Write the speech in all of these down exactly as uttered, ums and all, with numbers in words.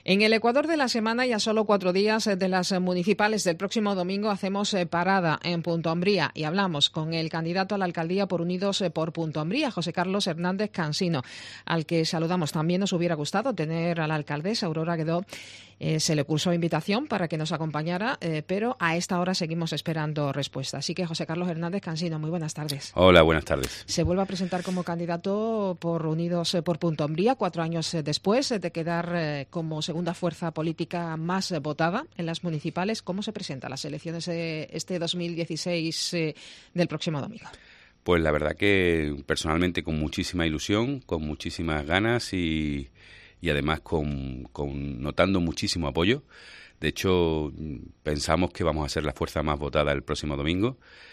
En el Ecuador de la semana, y a solo cuatro días de las municipales del próximo domingo, hacemos parada en Punta Umbría y hablamos con el candidato a la alcaldía por Unidos por Punta Umbría, José Carlos Hernández Cansino, al que saludamos. También nos hubiera gustado tener a la alcaldesa Aurora Guedó. Eh, se le cursó invitación para que nos acompañara, eh, pero a esta hora seguimos esperando respuesta. Así que, José Carlos Hernández Cansino, muy buenas tardes. Hola, buenas tardes. Se vuelve a presentar como candidato por Unidos por Punta Umbría, cuatro años después de quedar eh, como segunda fuerza política más votada en las municipales. ¿Cómo se presentan las elecciones de este dos mil dieciséis eh, del próximo domingo? Pues la verdad que personalmente con muchísima ilusión, con muchísimas ganas y... y además con, con notando muchísimo apoyo. De hecho, pensamos que vamos a ser la fuerza más votada el próximo domingo.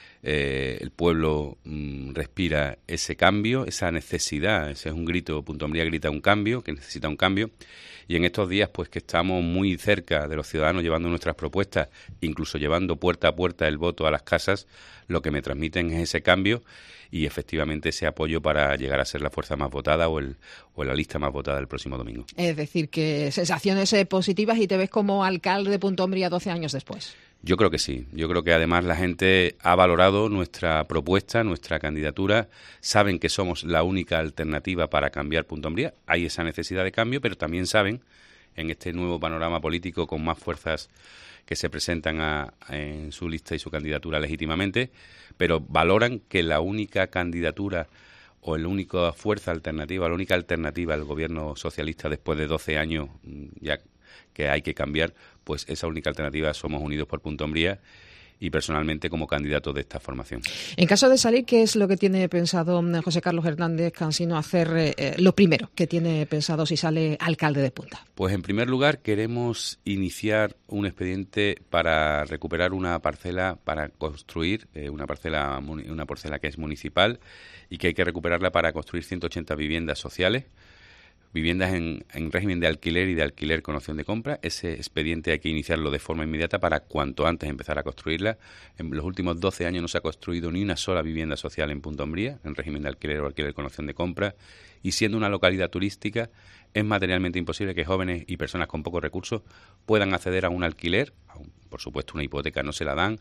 Eh, el pueblo mm, respira ese cambio, esa necesidad, ese es un grito, Punta Umbría grita un cambio, que necesita un cambio. Y en estos días, pues que estamos muy cerca de los ciudadanos llevando nuestras propuestas, incluso llevando puerta a puerta el voto a las casas, lo que me transmiten es ese cambio y efectivamente ese apoyo para llegar a ser la fuerza más votada o, el, o la lista más votada el próximo domingo. Es decir, que sensaciones eh, positivas y te ves como alcalde de Punta Umbría doce años después. Yo creo que sí. Yo creo que además la gente ha valorado nuestra propuesta, nuestra candidatura. Saben que somos la única alternativa para cambiar Punta Umbría. Hay esa necesidad de cambio, pero también saben, en este nuevo panorama político con más fuerzas que se presentan a, a, en su lista y su candidatura legítimamente, pero valoran que la única candidatura o la única fuerza alternativa, la única alternativa al gobierno socialista después de doce años ya que hay que cambiar, pues esa única alternativa somos Unidos por Punta Umbría y personalmente como candidato de esta formación. En caso de salir, ¿qué es lo que tiene pensado José Carlos Hernández Cansino hacer eh, lo primero que tiene pensado si sale alcalde de Punta? Pues en primer lugar queremos iniciar un expediente para recuperar una parcela para construir, eh, una parcela una parcela que es municipal y que hay que recuperarla para construir ciento ochenta viviendas sociales, viviendas en, en régimen de alquiler y de alquiler con opción de compra. Ese expediente hay que iniciarlo de forma inmediata para cuanto antes empezar a construirla. En los últimos doce años no se ha construido ni una sola vivienda social en Punta Umbría, en régimen de alquiler o alquiler con opción de compra, y siendo una localidad turística es materialmente imposible que jóvenes y personas con pocos recursos puedan acceder a un alquiler, por supuesto una hipoteca no se la dan,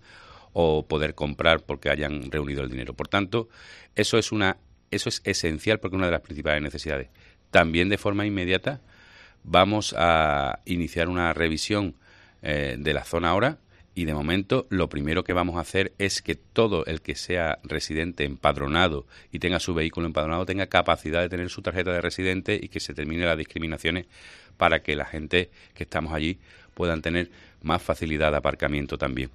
o poder comprar porque hayan reunido el dinero. Por tanto, eso es una eso es esencial porque es una de las principales necesidades. También de forma inmediata vamos a iniciar una revisión eh, de la zona ahora y de momento lo primero que vamos a hacer es que todo el que sea residente empadronado y tenga su vehículo empadronado tenga capacidad de tener su tarjeta de residente y que se termine las discriminaciones para que la gente que estamos allí puedan tener más facilidad de aparcamiento también.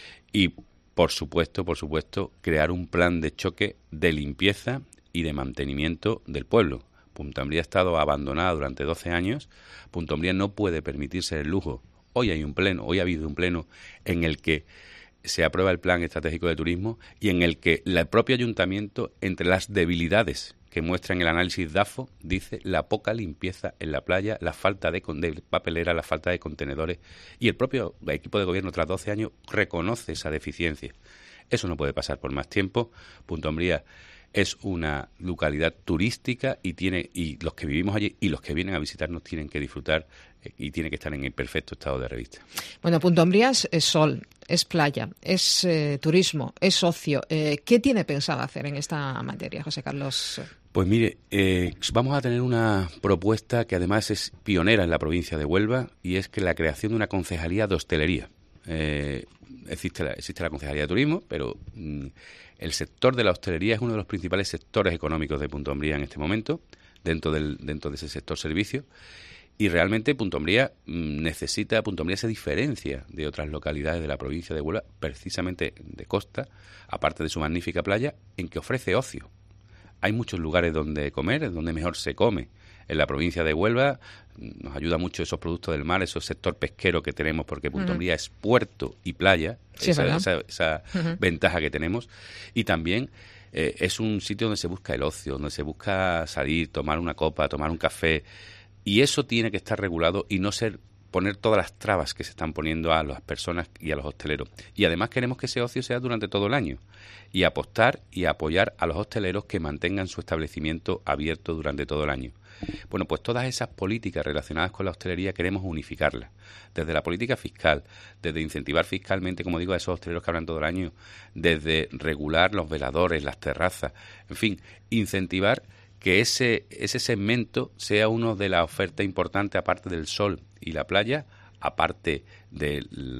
Y por supuesto, por supuesto, crear un plan de choque de limpieza y de mantenimiento del pueblo. Punta Umbría ha estado abandonada durante doce años. Punta Umbría no puede permitirse el lujo. Hoy hay un pleno, hoy ha habido un pleno en el que se aprueba el Plan Estratégico de Turismo y en el que el propio ayuntamiento, entre las debilidades que muestra en el análisis DAFO, dice la poca limpieza en la playa, la falta de, de papelera, la falta de contenedores, y el propio equipo de gobierno tras doce años reconoce esa deficiencia. Eso no puede pasar por más tiempo. Punta Umbría es una localidad turística y tiene y los que vivimos allí y los que vienen a visitarnos tienen que disfrutar eh, y tiene que estar en el perfecto estado de revista. Bueno, Punta Umbría es, es sol, es playa, es eh, turismo, es ocio. Eh, ¿Qué tiene pensado hacer en esta materia, José Carlos? Pues mire, eh, vamos a tener una propuesta que además es pionera en la provincia de Huelva y es que la creación de una concejalía de hostelería. Eh, existe, la, existe la concejalía de turismo, pero mm, el sector de la hostelería es uno de los principales sectores económicos de Punta Umbría en este momento, dentro del dentro de ese sector servicio, y realmente Punta Umbría mmm, necesita, Punta Umbría se diferencia de otras localidades de la provincia de Huelva, precisamente de costa, aparte de su magnífica playa, en que ofrece ocio. Hay muchos lugares donde comer, donde mejor se come. En la provincia de Huelva nos ayuda mucho esos productos del mar, ese sector pesquero que tenemos, porque Punta Umbría uh-huh. es puerto y playa, sí, esa, esa, esa uh-huh. ventaja que tenemos. Y también eh, es un sitio donde se busca el ocio, donde se busca salir, tomar una copa, tomar un café. Y eso tiene que estar regulado y no ser poner todas las trabas que se están poniendo a las personas y a los hosteleros. Y además queremos que ese ocio sea durante todo el año y apostar y apoyar a los hosteleros que mantengan su establecimiento abierto durante todo el año. Bueno, pues todas esas políticas relacionadas con la hostelería queremos unificarlas, desde la política fiscal, desde incentivar fiscalmente, como digo, a esos hosteleros que abran todo el año, desde regular los veladores, las terrazas, en fin, incentivar que ese, ese segmento sea uno de la oferta importante, aparte del sol y la playa, aparte de,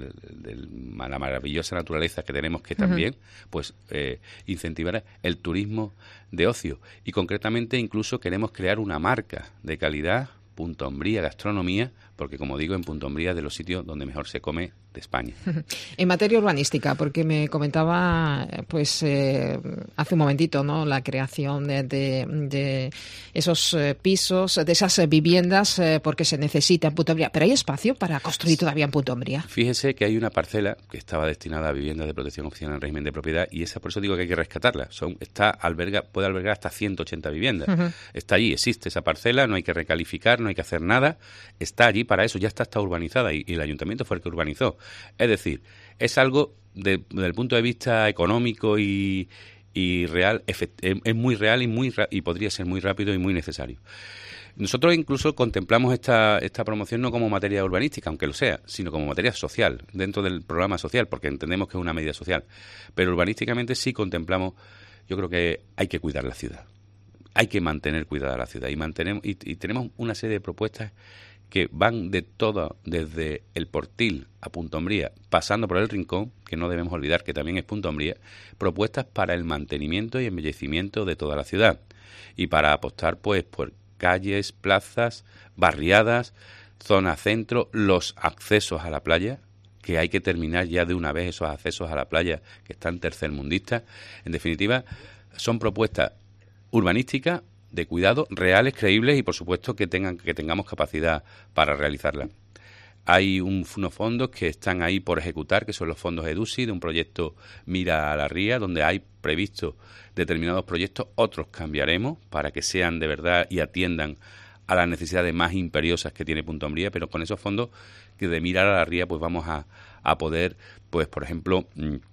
de la maravillosa naturaleza que tenemos, que también, uh-huh. pues, eh, incentivar el turismo de ocio. Y concretamente incluso queremos crear una marca de calidad, Punto Umbría Gastronomía, porque como digo, en Punto Umbría es de los sitios donde mejor se come de España. En materia urbanística, porque me comentaba pues eh, hace un momentito, ¿no?, la creación de, de, de esos eh, pisos, de esas eh, viviendas, eh, porque se necesita en Punto Umbría. ¿Pero hay espacio para construir todavía en Punto Umbría? Fíjese que hay una parcela que estaba destinada a viviendas de protección oficial en régimen de propiedad, y esa, por eso digo que hay que rescatarla. Son, está alberga, puede albergar hasta ciento ochenta viviendas. Uh-huh. Está allí, existe esa parcela, no hay que recalificar, no hay que hacer nada. Está allí para eso, ya está, está urbanizada, y, y el ayuntamiento fue el que urbanizó. Es decir, es algo de, desde el punto de vista económico y, y real, efect, es muy real y muy y podría ser muy rápido y muy necesario. Nosotros incluso contemplamos esta, esta promoción no como materia urbanística, aunque lo sea, sino como materia social, dentro del programa social, porque entendemos que es una medida social. Pero urbanísticamente sí contemplamos, yo creo que hay que cuidar la ciudad. Hay que mantener cuidada la ciudad y, mantenemos, y, y tenemos una serie de propuestas que van de todo, desde el Portil a Punto Umbría, pasando por el Rincón, que no debemos olvidar que también es Punto Umbría, propuestas para el mantenimiento y embellecimiento de toda la ciudad y para apostar pues por calles, plazas, barriadas, zona centro, los accesos a la playa, que hay que terminar ya de una vez esos accesos a la playa que están tercermundistas. En definitiva, son propuestas urbanísticas de cuidado, reales, creíbles y, por supuesto, que tengan que tengamos capacidad para realizarla. Hay un, unos fondos que están ahí por ejecutar, que son los fondos EDUSI, de un proyecto Mira a la Ría, donde hay previsto determinados proyectos, otros cambiaremos para que sean de verdad y atiendan a las necesidades más imperiosas que tiene Punto Umbría, pero con esos fondos que de Mirar a la Ría pues vamos a, a poder, pues por ejemplo,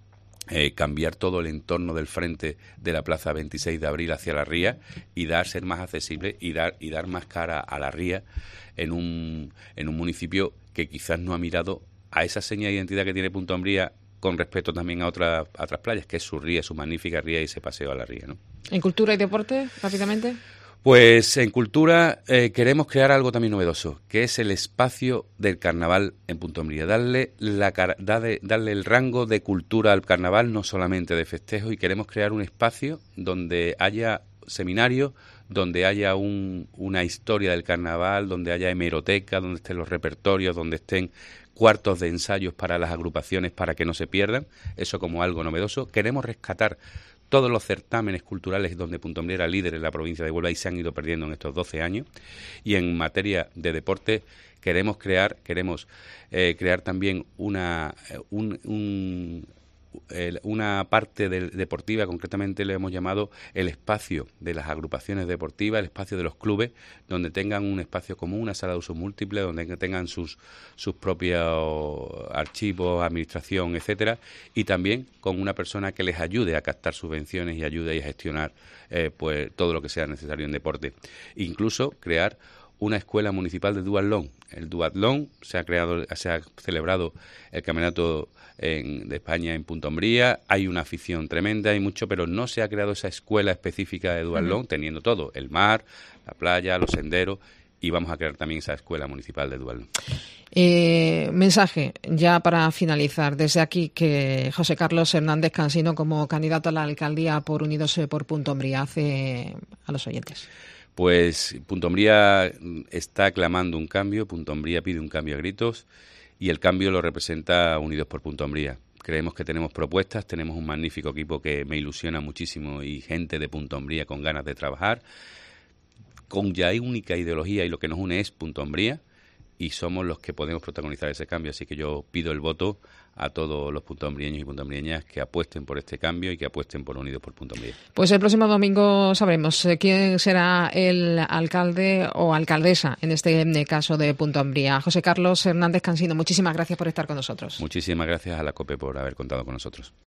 Eh, cambiar todo el entorno del frente de la Plaza veintiséis de abril hacia la ría y dar ser más accesible y dar y dar más cara a la ría en un en un municipio que quizás no ha mirado a esa seña de identidad que tiene Punto Umbría con respecto también a otras a otras playas, que es su ría, su magnífica ría y ese paseo a la ría, ¿no? ¿En cultura y deporte, rápidamente? Pues en cultura eh, queremos crear algo también novedoso, que es el espacio del carnaval en Punto Umbría. Darle, la, darle, darle el rango de cultura al carnaval, no solamente de festejo, y queremos crear un espacio donde haya seminarios, donde haya un, una historia del carnaval, donde haya hemeroteca, donde estén los repertorios, donde estén cuartos de ensayos para las agrupaciones para que no se pierdan, eso como algo novedoso. Queremos rescatar todos los certámenes culturales donde Punto Umbría era líder en la provincia de Huelva y se han ido perdiendo en estos doce años. Y en materia de deporte queremos crear queremos eh, crear también una un, un, eh, una parte del, deportiva, concretamente le hemos llamado el espacio de las agrupaciones deportivas, el espacio de los clubes, donde tengan un espacio común, una sala de uso múltiple, donde tengan sus sus propios archivos, administración, etcétera, y también con una persona que les ayude a captar subvenciones y ayude a gestionar eh, pues todo lo que sea necesario en deporte. Incluso crear una escuela municipal de duatlón. El duatlón se ha creado, se ha celebrado el campeonato en, de España en Punto Umbría. Hay una afición tremenda, hay mucho, pero no se ha creado esa escuela específica de duatlón, uh-huh. teniendo todo, el mar, la playa, los senderos, y vamos a crear también esa escuela municipal de duatlón. Eh, mensaje, ya para finalizar, desde aquí, que José Carlos Hernández Cansino, como candidato a la alcaldía por Unidos por Punto Umbría, hace a los oyentes. Pues Punto Umbría está clamando un cambio, Punto Umbría pide un cambio a gritos y el cambio lo representa Unidos por Punto Umbría. Creemos que tenemos propuestas, tenemos un magnífico equipo que me ilusiona muchísimo y gente de Punto Umbría con ganas de trabajar, con ya única ideología, y lo que nos une es Punto Umbría, y somos los que podemos protagonizar ese cambio. Así que yo pido el voto a todos los puntoambrieños y puntoambrieñas que apuesten por este cambio y que apuesten por Unidos por Punto Umbría. Pues el próximo domingo sabremos quién será el alcalde o alcaldesa, en este caso de Punto Umbría. José Carlos Hernández Cansino, muchísimas gracias por estar con nosotros. Muchísimas gracias a la COPE por haber contado con nosotros.